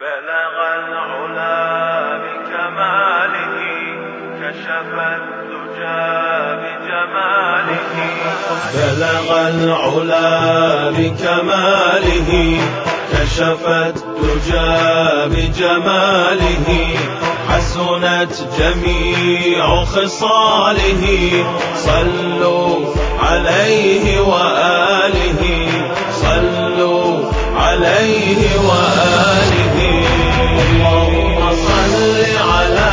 بلغ العلا بكماله كشف الدجى بجماله. بلغ العلا بكماله كشف الدجى بجماله. حسنت جميع خصاله صلوا عليه وآله. صلوا عليه وآله. اللهم صل على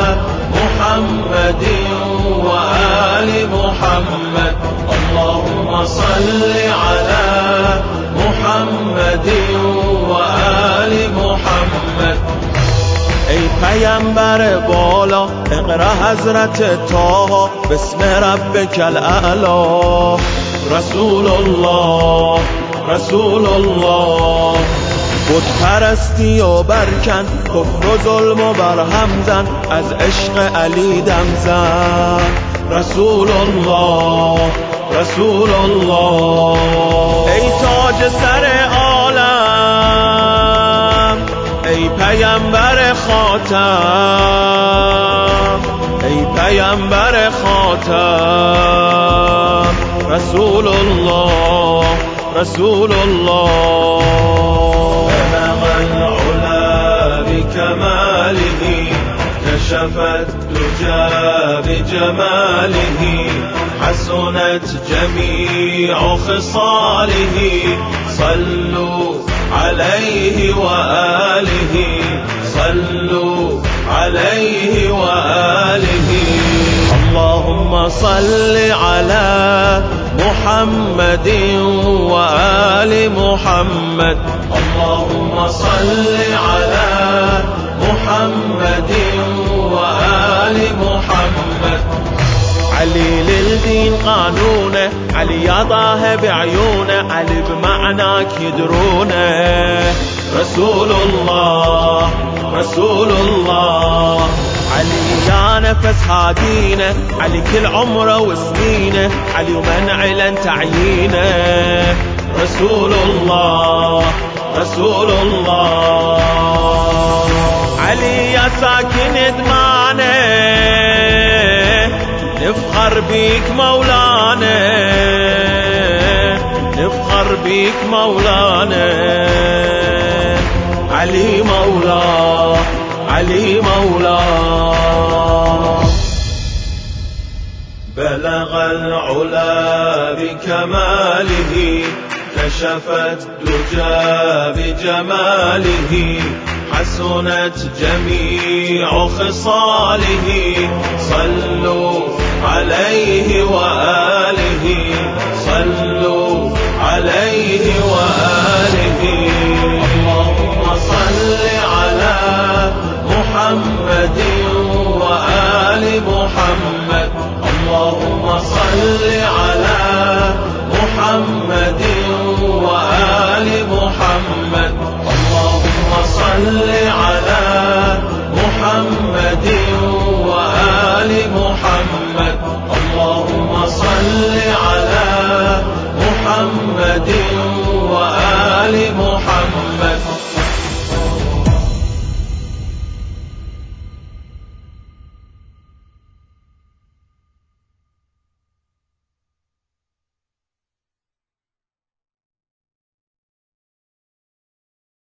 محمد وآل محمد. اللهم صل على محمد وآل محمد. ای پیامبر بالا اقرا حضرت طه بسم ربک الاعلی. رسول الله رسول الله. بت پرستی و برکن، کفر و ظلم و برهم زن، از عشق علی دم زن. رسول الله رسول الله. ای تاج سر عالم، ای پیامبر خاتم، ای پیامبر خاتم. رسول الله رسول الله. بلغ العلا بكماله كشف الدجى بجماله. حسنت جميع خصاله صلوا عليه وآله. صلوا عليه وآله. اللهم صل على محمد وآل محمد. اللهم صل على محمد وآل محمد. علي للدين قانونه، علي يضاه بعيونه، علي بمعناك يدرونه. رسول الله رسول الله. علي يا نفس هادينا، علي كل عمره وسنينه، علي ومن علن تعيينه. رسول الله رسول الله. علي يا ساكن دمانه، نفخر بيك مولانا، نفخر بيك مولانا. علي مولاه علي مولاه. بلغ العلا بكماله كشف الدجى بجماله. حسنت جميع خصاله صلوا عليه وآله. صلوا عليه وآله. اللهم صل على محمد وآل محمد. اللهم صل على محمد وآل محمد. اللهم صل على محمد وآل محمد. اللهم صل على محمد وآل محمد.